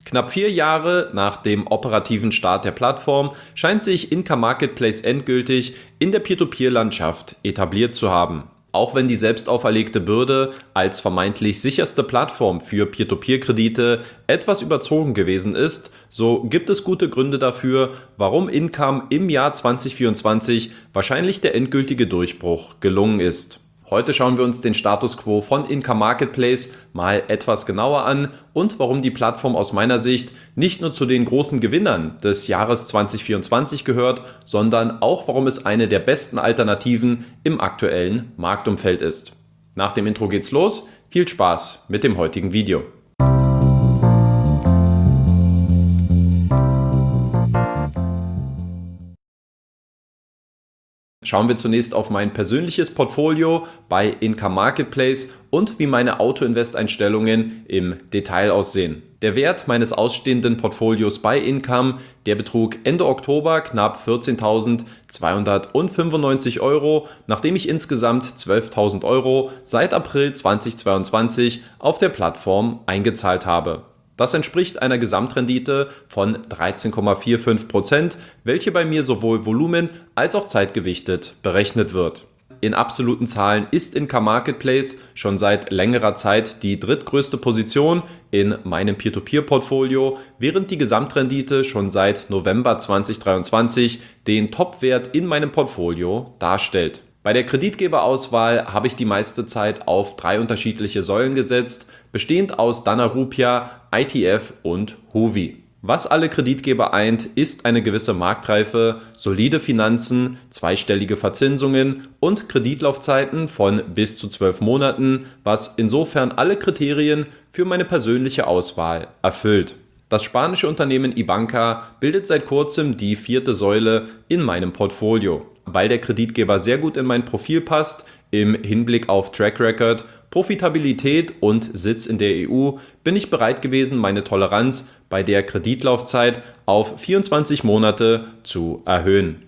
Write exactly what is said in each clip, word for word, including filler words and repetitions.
Knapp vier Jahre nach dem operativen Start der Plattform scheint sich Income Marketplace endgültig in der Peer-to-Peer-Landschaft etabliert zu haben. Auch wenn die selbst auferlegte Bürde als vermeintlich sicherste Plattform für Peer-to-Peer-Kredite etwas überzogen gewesen ist, so gibt es gute Gründe dafür, warum Income im Jahr zwanzig vierundzwanzig wahrscheinlich der endgültige Durchbruch gelungen ist. Heute schauen wir uns den Status quo von Income Marketplace mal etwas genauer an und warum die Plattform aus meiner Sicht nicht nur zu den großen Gewinnern des Jahres zwanzig vierundzwanzig gehört, sondern auch warum es eine der besten Alternativen im aktuellen Marktumfeld ist. Nach dem Intro geht's los, viel Spaß mit dem heutigen Video. Schauen wir zunächst auf mein persönliches Portfolio bei Income Marketplace und wie meine Auto-Invest-Einstellungen im Detail aussehen. Der Wert meines ausstehenden Portfolios bei Income, der betrug Ende Oktober knapp vierzehntausendzweihundertfünfundneunzig Euro, nachdem ich insgesamt zwölftausend Euro seit April zweitausendzweiundzwanzig auf der Plattform eingezahlt habe. Das entspricht einer Gesamtrendite von dreizehn Komma fünfundvierzig Prozent, welche bei mir sowohl volumen- als auch zeitgewichtet berechnet wird. In absoluten Zahlen ist Income Marketplace schon seit längerer Zeit die drittgrößte Position in meinem Peer-to-Peer-Portfolio, während die Gesamtrendite schon seit November zweitausenddreiundzwanzig den Topwert in meinem Portfolio darstellt. Bei der Kreditgeberauswahl habe ich die meiste Zeit auf drei unterschiedliche Säulen gesetzt, bestehend aus Dana Rupia, I T F und Huvi. Was alle Kreditgeber eint, ist eine gewisse Marktreife, solide Finanzen, zweistellige Verzinsungen und Kreditlaufzeiten von bis zu zwölf Monaten, was insofern alle Kriterien für meine persönliche Auswahl erfüllt. Das spanische Unternehmen Ibanca bildet seit kurzem die vierte Säule in meinem Portfolio. Weil der Kreditgeber sehr gut in mein Profil passt, im Hinblick auf Track Record, Profitabilität und Sitz in der E U, bin ich bereit gewesen, meine Toleranz bei der Kreditlaufzeit auf vierundzwanzig Monate zu erhöhen.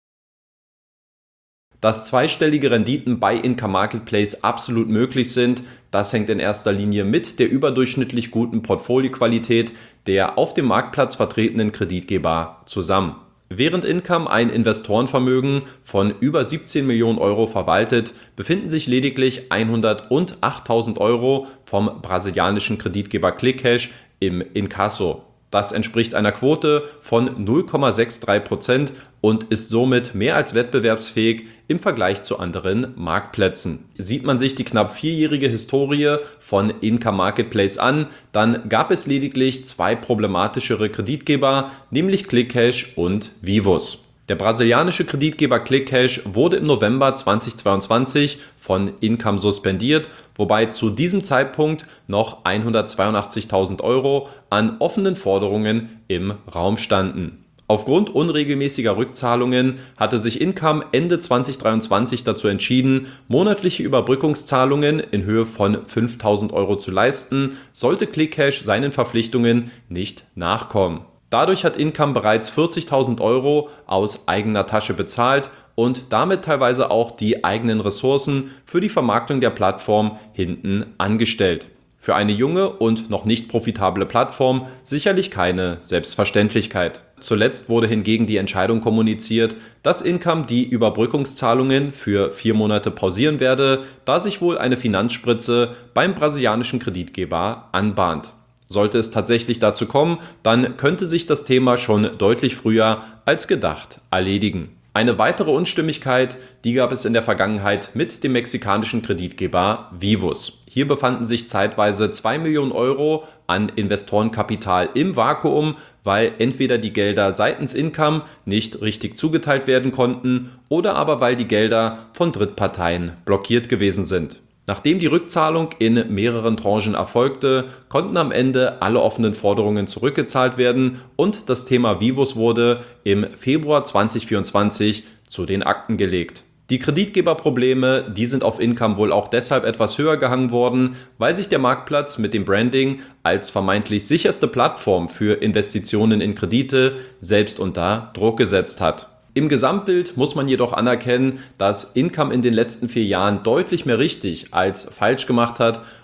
Dass zweistellige Renditen bei Income Marketplace absolut möglich sind, das hängt in erster Linie mit der überdurchschnittlich guten Portfolioqualität der auf dem Marktplatz vertretenen Kreditgeber zusammen. Während Income ein Investorenvermögen von über siebzehn Millionen Euro verwaltet, befinden sich lediglich hundertachttausend Euro vom brasilianischen Kreditgeber ClickCash im Inkasso. Das entspricht einer Quote von null Komma dreiundsechzig Prozent und ist somit mehr als wettbewerbsfähig im Vergleich zu anderen Marktplätzen. Sieht man sich die knapp vierjährige Historie von Income Marketplace an, dann gab es lediglich zwei problematischere Kreditgeber, nämlich ClickCash und Vivus. Der brasilianische Kreditgeber ClickCash wurde im November zweitausendzweiundzwanzig von Income suspendiert, wobei zu diesem Zeitpunkt noch hundertzweiundachtzigtausend Euro an offenen Forderungen im Raum standen. Aufgrund unregelmäßiger Rückzahlungen hatte sich Income Ende zweitausenddreiundzwanzig dazu entschieden, monatliche Überbrückungszahlungen in Höhe von fünftausend Euro zu leisten, sollte ClickCash seinen Verpflichtungen nicht nachkommen. Dadurch hat Income bereits vierzigtausend Euro aus eigener Tasche bezahlt und damit teilweise auch die eigenen Ressourcen für die Vermarktung der Plattform hinten angestellt. Für eine junge und noch nicht profitable Plattform sicherlich keine Selbstverständlichkeit. Zuletzt wurde hingegen die Entscheidung kommuniziert, dass Income die Überbrückungszahlungen für vier Monate pausieren werde, da sich wohl eine Finanzspritze beim brasilianischen Kreditgeber anbahnt. Sollte es tatsächlich dazu kommen, dann könnte sich das Thema schon deutlich früher als gedacht erledigen. Eine weitere Unstimmigkeit, die gab es in der Vergangenheit mit dem mexikanischen Kreditgeber Vivus. Hier befanden sich zeitweise zwei Millionen Euro an Investorenkapital im Vakuum, weil entweder die Gelder seitens Income nicht richtig zugeteilt werden konnten oder aber weil die Gelder von Drittparteien blockiert gewesen sind. Nachdem die Rückzahlung in mehreren Tranchen erfolgte, konnten am Ende alle offenen Forderungen zurückgezahlt werden und das Thema Vivus wurde im Februar zweitausendvierundzwanzig zu den Akten gelegt. Die Kreditgeberprobleme, die sind auf Income wohl auch deshalb etwas höher gehangen worden, weil sich der Marktplatz mit dem Branding als vermeintlich sicherste Plattform für Investitionen in Kredite selbst unter Druck gesetzt hat. Im Gesamtbild muss man jedoch anerkennen, dass Income in den letzten vier Jahren deutlich mehr richtig als falsch gemacht hat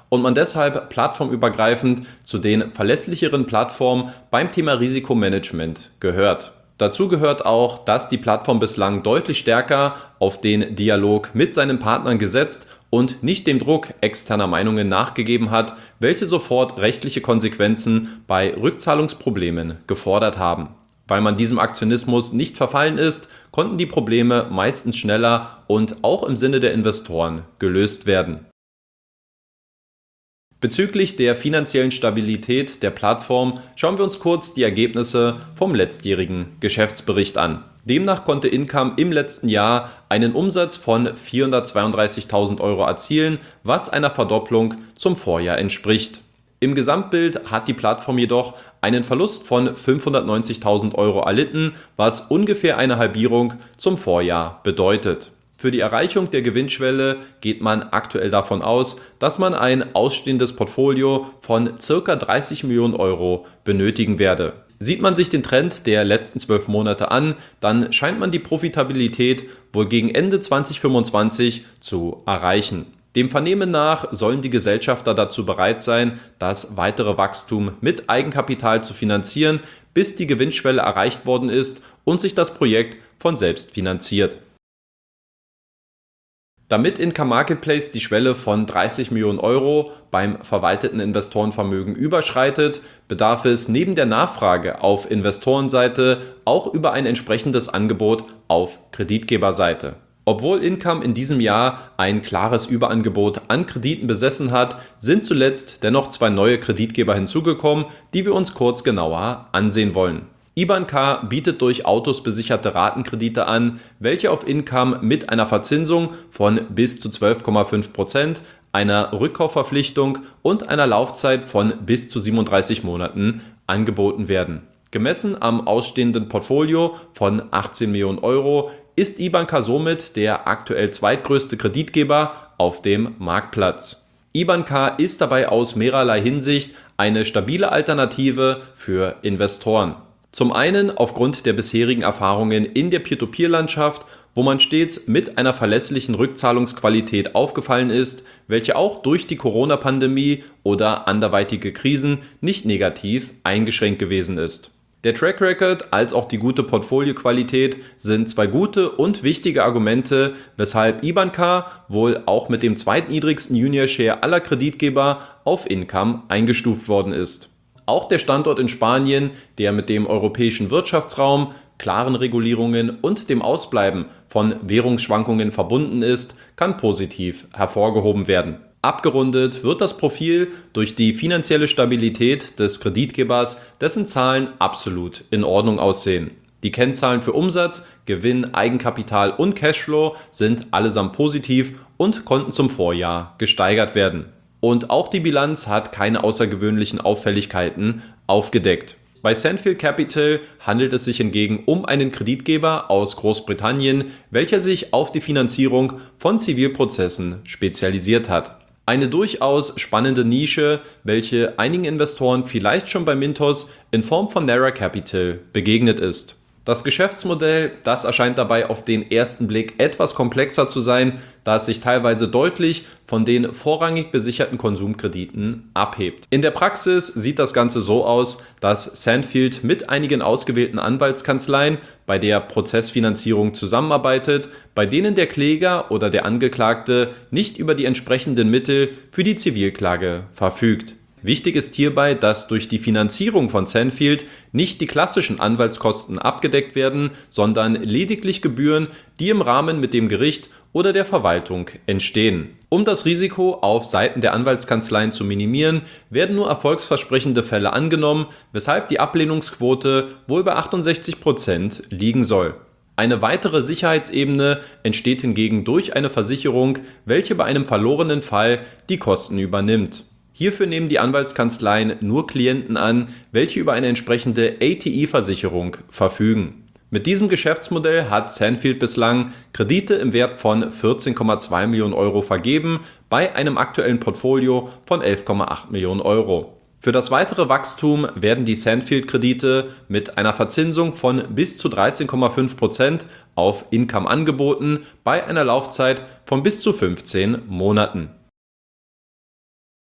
und man deshalb plattformübergreifend zu den verlässlicheren Plattformen beim Thema Risikomanagement gehört. Dazu gehört auch, dass die Plattform bislang deutlich stärker auf den Dialog mit seinen Partnern gesetzt und nicht dem Druck externer Meinungen nachgegeben hat, welche sofort rechtliche Konsequenzen bei Rückzahlungsproblemen gefordert haben. Weil man diesem Aktionismus nicht verfallen ist, konnten die Probleme meistens schneller und auch im Sinne der Investoren gelöst werden. Bezüglich der finanziellen Stabilität der Plattform schauen wir uns kurz die Ergebnisse vom letztjährigen Geschäftsbericht an. Demnach konnte Income im letzten Jahr einen Umsatz von vierhundertzweiunddreißigtausend Euro erzielen, was einer Verdopplung zum Vorjahr entspricht. Im Gesamtbild hat die Plattform jedoch einen Verlust von fünfhundertneunzigtausend Euro erlitten, was ungefähr eine Halbierung zum Vorjahr bedeutet. Für die Erreichung der Gewinnschwelle geht man aktuell davon aus, dass man ein ausstehendes Portfolio von ca. dreißig Millionen Euro benötigen werde. Sieht man sich den Trend der letzten zwölf Monate an, dann scheint man die Profitabilität wohl gegen Ende zweitausendfünfundzwanzig zu erreichen. Dem Vernehmen nach sollen die Gesellschafter dazu bereit sein, das weitere Wachstum mit Eigenkapital zu finanzieren, bis die Gewinnschwelle erreicht worden ist und sich das Projekt von selbst finanziert. Damit Income Marketplace die Schwelle von dreißig Millionen Euro beim verwalteten Investorenvermögen überschreitet, bedarf es neben der Nachfrage auf Investorenseite auch über ein entsprechendes Angebot auf Kreditgeberseite. Obwohl Income in diesem Jahr ein klares Überangebot an Krediten besessen hat, sind zuletzt dennoch zwei neue Kreditgeber hinzugekommen, die wir uns kurz genauer ansehen wollen. IBANK bietet durch Autos besicherte Ratenkredite an, welche auf Income mit einer Verzinsung von bis zu zwölf Komma fünf Prozent, einer Rückkaufverpflichtung und einer Laufzeit von bis zu siebenunddreißig Monaten angeboten werden. Gemessen am ausstehenden Portfolio von achtzehn Millionen Euro ist IBANK somit der aktuell zweitgrößte Kreditgeber auf dem Marktplatz. IBANK ist dabei aus mehrerlei Hinsicht eine stabile Alternative für Investoren. Zum einen aufgrund der bisherigen Erfahrungen in der Peer-to-Peer-Landschaft, wo man stets mit einer verlässlichen Rückzahlungsqualität aufgefallen ist, welche auch durch die Corona-Pandemie oder anderweitige Krisen nicht negativ eingeschränkt gewesen ist. Der Track Record als auch die gute Portfolioqualität sind zwei gute und wichtige Argumente, weshalb IBANK wohl auch mit dem zweitniedrigsten Junior Share aller Kreditgeber auf Income eingestuft worden ist. Auch der Standort in Spanien, der mit dem europäischen Wirtschaftsraum, klaren Regulierungen und dem Ausbleiben von Währungsschwankungen verbunden ist, kann positiv hervorgehoben werden. Abgerundet wird das Profil durch die finanzielle Stabilität des Kreditgebers, dessen Zahlen absolut in Ordnung aussehen. Die Kennzahlen für Umsatz, Gewinn, Eigenkapital und Cashflow sind allesamt positiv und konnten zum Vorjahr gesteigert werden. Und auch die Bilanz hat keine außergewöhnlichen Auffälligkeiten aufgedeckt. Bei Sandfield Capital handelt es sich hingegen um einen Kreditgeber aus Großbritannien, welcher sich auf die Finanzierung von Zivilprozessen spezialisiert hat. Eine durchaus spannende Nische, welche einigen Investoren vielleicht schon bei Mintos in Form von Nara Capital begegnet ist. Das Geschäftsmodell, das erscheint dabei auf den ersten Blick etwas komplexer zu sein, da es sich teilweise deutlich von den vorrangig besicherten Konsumkrediten abhebt. In der Praxis sieht das Ganze so aus, dass Sandfield mit einigen ausgewählten Anwaltskanzleien bei der Prozessfinanzierung zusammenarbeitet, bei denen der Kläger oder der Angeklagte nicht über die entsprechenden Mittel für die Zivilklage verfügt. Wichtig ist hierbei, dass durch die Finanzierung von Sandfield nicht die klassischen Anwaltskosten abgedeckt werden, sondern lediglich Gebühren, die im Rahmen mit dem Gericht oder der Verwaltung entstehen. Um das Risiko auf Seiten der Anwaltskanzleien zu minimieren, werden nur erfolgsversprechende Fälle angenommen, weshalb die Ablehnungsquote wohl bei achtundsechzig Prozent liegen soll. Eine weitere Sicherheitsebene entsteht hingegen durch eine Versicherung, welche bei einem verlorenen Fall die Kosten übernimmt. Hierfür nehmen die Anwaltskanzleien nur Klienten an, welche über eine entsprechende A T I-Versicherung verfügen. Mit diesem Geschäftsmodell hat Sandfield bislang Kredite im Wert von vierzehn Komma zwei Millionen Euro vergeben, bei einem aktuellen Portfolio von elf Komma acht Millionen Euro. Für das weitere Wachstum werden die Sandfield-Kredite mit einer Verzinsung von bis zu dreizehn Komma fünf Prozent auf Income angeboten, bei einer Laufzeit von bis zu fünfzehn Monaten.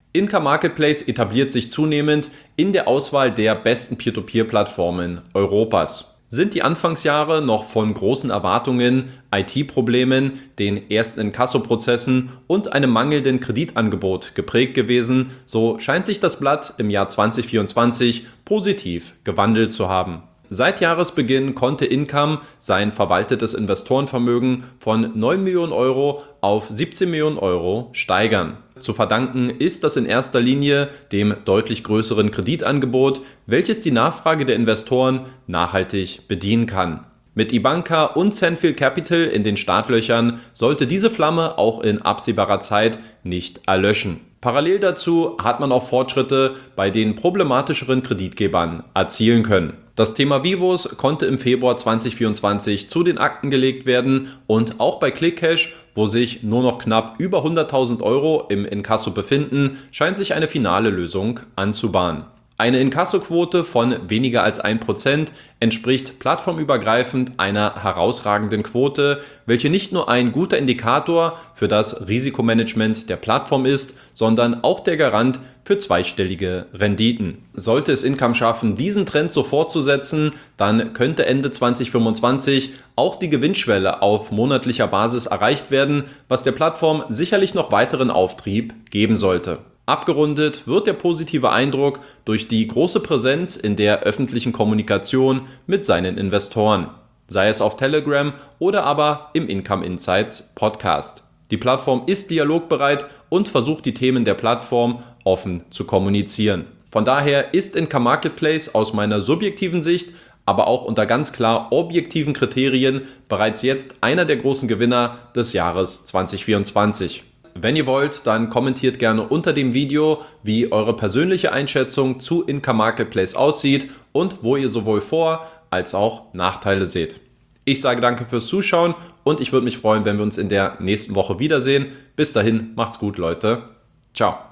Income Marketplace etabliert sich zunehmend in der Auswahl der besten Peer-to-Peer-Plattformen Europas. Sind die Anfangsjahre noch von großen Erwartungen, I T-Problemen, den ersten Inkasso-Prozessen und einem mangelnden Kreditangebot geprägt gewesen, so scheint sich das Blatt im Jahr zwanzig vierundzwanzig positiv gewandelt zu haben. Seit Jahresbeginn konnte Income sein verwaltetes Investorenvermögen von neun Millionen Euro auf siebzehn Millionen Euro steigern. Zu verdanken ist das in erster Linie dem deutlich größeren Kreditangebot, welches die Nachfrage der Investoren nachhaltig bedienen kann. Mit Ibanca und Sandfield Capital in den Startlöchern sollte diese Flamme auch in absehbarer Zeit nicht erlöschen. Parallel dazu hat man auch Fortschritte bei den problematischeren Kreditgebern erzielen können. Das Thema Vivos konnte im Februar zwanzig vierundzwanzig zu den Akten gelegt werden und auch bei ClickCash, wo sich nur noch knapp über hunderttausend Euro im Inkasso befinden, scheint sich eine finale Lösung anzubahnen. Eine Inkassoquote von weniger als ein Prozent entspricht plattformübergreifend einer herausragenden Quote, welche nicht nur ein guter Indikator für das Risikomanagement der Plattform ist, sondern auch der Garant für zweistellige Renditen. Sollte es Income schaffen, diesen Trend so fortzusetzen, dann könnte Ende zwanzig fünfundzwanzig auch die Gewinnschwelle auf monatlicher Basis erreicht werden, was der Plattform sicherlich noch weiteren Auftrieb geben sollte. Abgerundet wird der positive Eindruck durch die große Präsenz in der öffentlichen Kommunikation mit seinen Investoren, sei es auf Telegram oder aber im Income Insights Podcast. Die Plattform ist dialogbereit und versucht die Themen der Plattform offen zu kommunizieren. Von daher ist Income Marketplace aus meiner subjektiven Sicht, aber auch unter ganz klar objektiven Kriterien bereits jetzt einer der großen Gewinner des Jahres zwanzig vierundzwanzig. Wenn ihr wollt, dann kommentiert gerne unter dem Video, wie eure persönliche Einschätzung zu Income Marketplace aussieht und wo ihr sowohl Vor- als auch Nachteile seht. Ich sage danke fürs Zuschauen und ich würde mich freuen, wenn wir uns in der nächsten Woche wiedersehen. Bis dahin, macht's gut, Leute. Ciao.